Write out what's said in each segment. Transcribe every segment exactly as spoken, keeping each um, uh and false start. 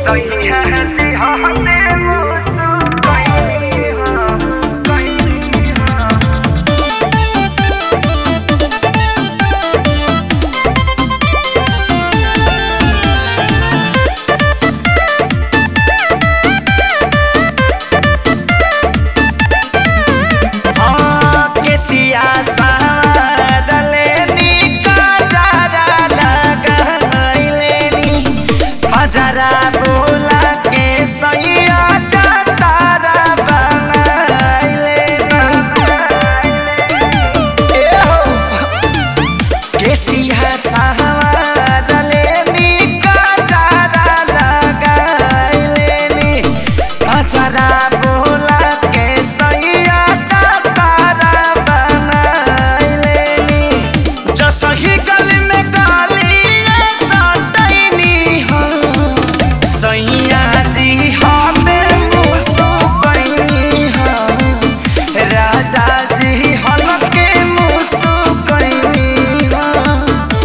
सही है जी हाथे मुसु कहीं हाँ कहीं हाँ। हाँ केसिया जरा बोला के सैया तारा बनाइले केसिया सहारले निका जरा लगाइले जरा बोला के सैया तारा बनाइले जो सही गली में गाली सैया जी हाथे मुसु कहीं हाँ राजा जी हलके मुसु कहीं हाँ।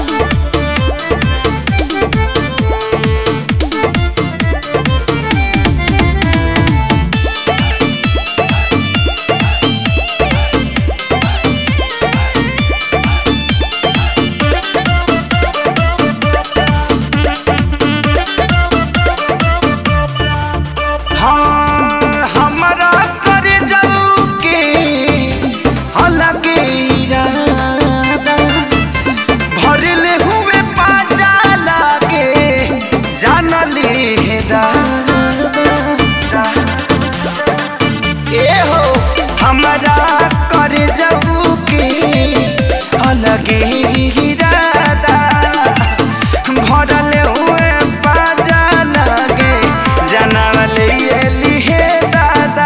हमरा कर जाऊ के अलगे इरादा भरल हुए बाजा लगे जानवले लिहे दादा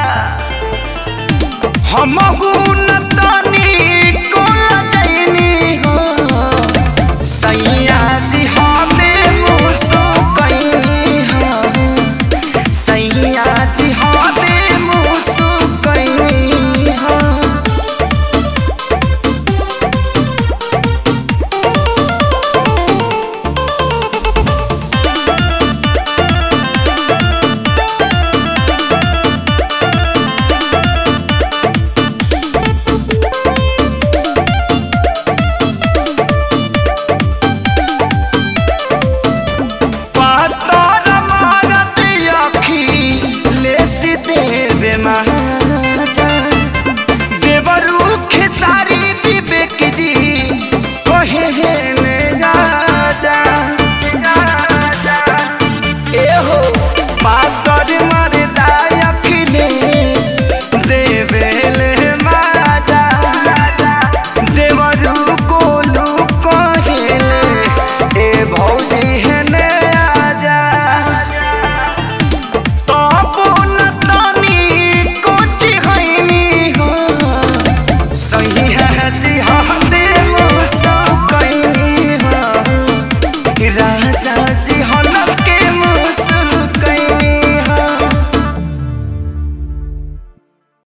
हम न तनी को जैनी हो सैया जी।